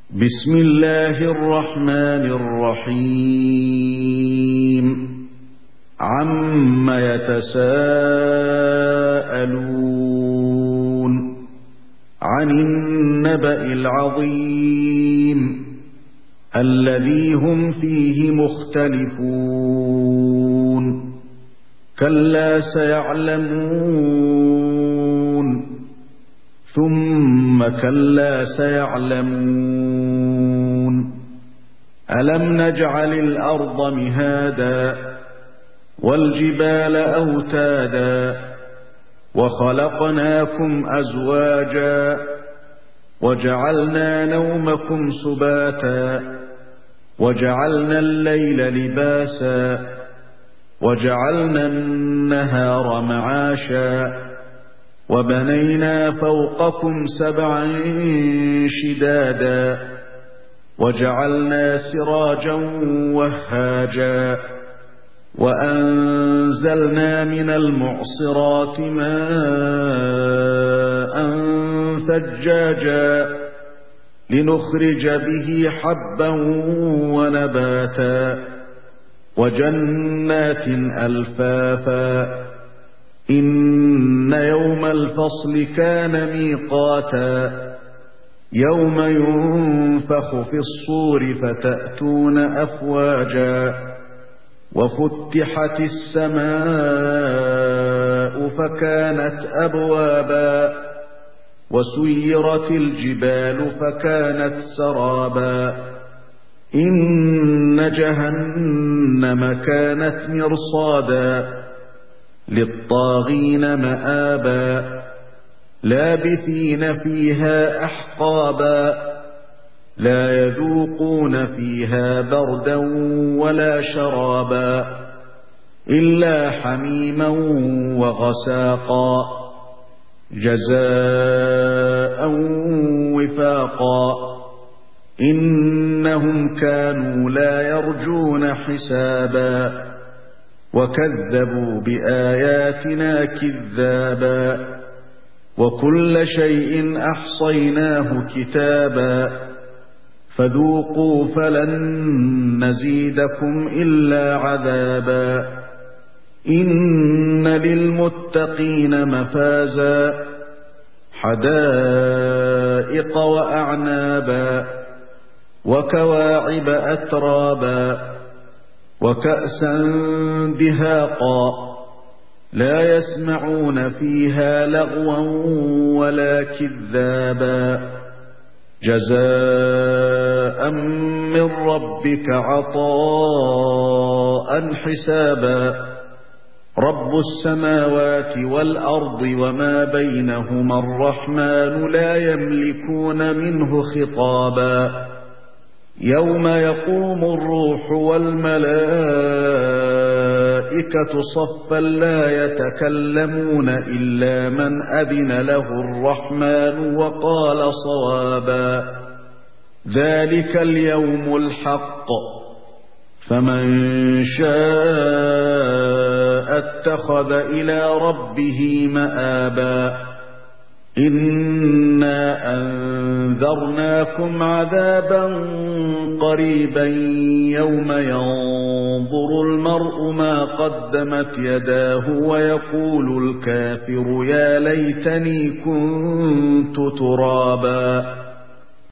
بسم الله الرحمن الرحيم عم يتساءلون عن النبأ العظيم الذي هم فيه مختلفون كلا سيعلمون ثم كلا سيعلمون ألم نجعل الأرض مهادا والجبال أوتادا وخلقناكم أزواجا وجعلنا نومكم سباتا وجعلنا الليل لباسا وجعلنا النهار معاشا وبنينا فوقكم سبعا شدادا وجعلنا سراجا وهاجا وأنزلنا من المعصرات ماء ثجاجا لنخرج به حبا ونباتا وجنات ألفافا إن يوم الفصل كان ميقاتا يوم ينفخ في الصور فتأتون أفواجا وفتحت السماء فكانت أبوابا وسيرت الجبال فكانت سرابا إن جهنم كانت مرصادا للطاغين مآبا لابثين فيها أحقابا لا يذوقون فيها بردا ولا شرابا إلا حميما وغساقا جزاء وفاقا إنهم كانوا لا يرجون حسابا وكذبوا بآياتنا كذابا وكل شيء أحصيناه كتابا فذوقوا فلن نزيدكم إلا عذابا إن للمتقين مفازا حدائق وأعنابا وكواعب أترابا وكأسا دهاقا لا يسمعون فيها لغوا ولا كذابا جزاء من ربك عطاء حسابا رب السماوات والأرض وما بينهما الرحمن لا يملكون منه خطابا يوم يقوم الروح والملائكة صفا لا يتكلمون إلا من أذن له الرحمن وقال صوابا ذلك اليوم الحق فمن شاء اتخذ إلى ربه مآبا إنا أنذرناكم عذابا قريبا يوم ينظر المرء ما قدمت يداه ويقول الكافر يا ليتني كنت ترابا